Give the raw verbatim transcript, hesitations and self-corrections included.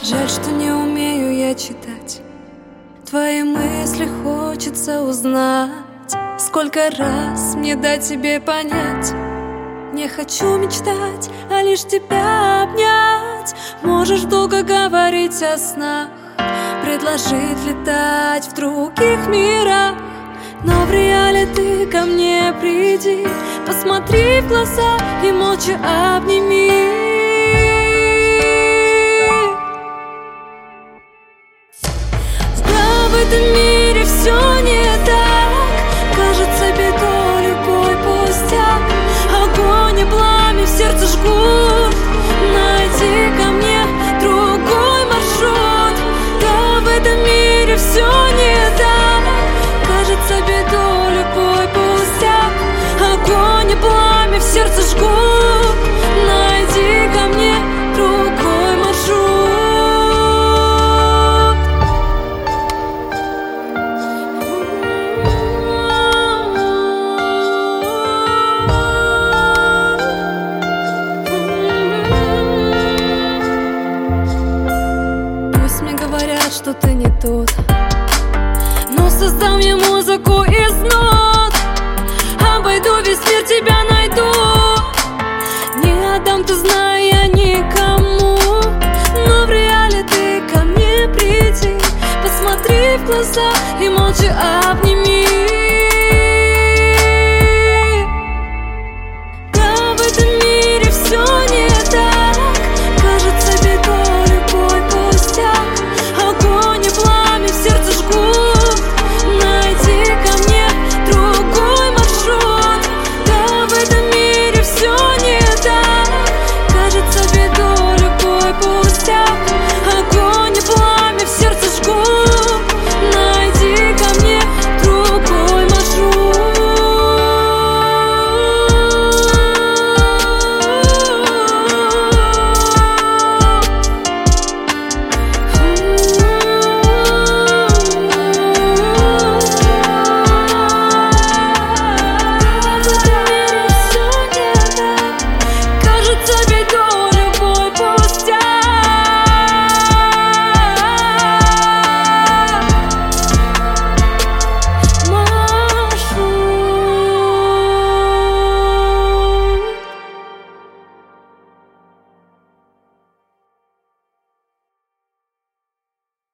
Жаль, что не умею я читать твои мысли, хочется узнать. Сколько раз мне дать тебе понять? Не хочу мечтать, а лишь тебя обнять. Можешь долго говорить о снах, предложить летать в других мирах, но в реале ты ко мне приди, посмотри в глаза и молча обними. Да, в этом мире все не так, кажется бедой любой пустяк. Огонь и пламя в сердце жгут, найди ко мне другой маршрут. Да, в этом мире все не так, кажется бедой любой пустяк. Огонь и пламя в сердце жгут, найди ко мне другой маршрут. Пусть мне говорят, что ты не тот, но создам я музыку